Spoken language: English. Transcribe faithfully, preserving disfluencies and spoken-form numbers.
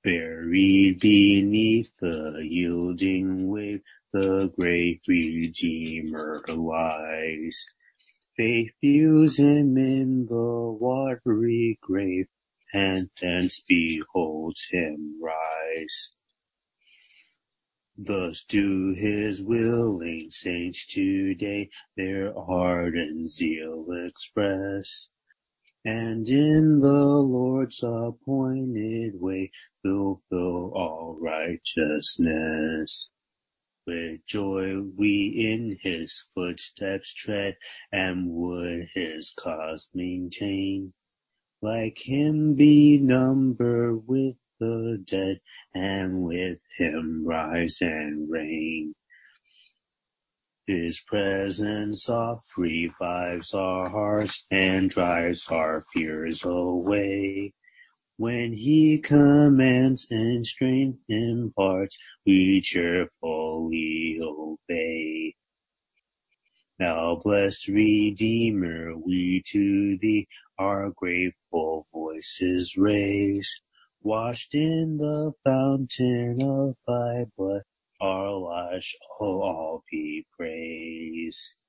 Buried beneath the yielding wave, the great Redeemer lies. Faith views him in the watery grave, and thence beholds him rise. Thus do his willing saints today their ardent zeal express, and in the Lord's appointed way fulfill all righteousness. With joy we in his footsteps tread, and would his cause maintain. Like him be numbered with the dead, and with him rise and reign. His presence oft revives our hearts, and drives our fears away. When he commands and strength imparts, we cheerfully obey. Now, blessed Redeemer, we to thee our grateful voices raise. Washed in the fountain of thy blood, our lives shall all be praised.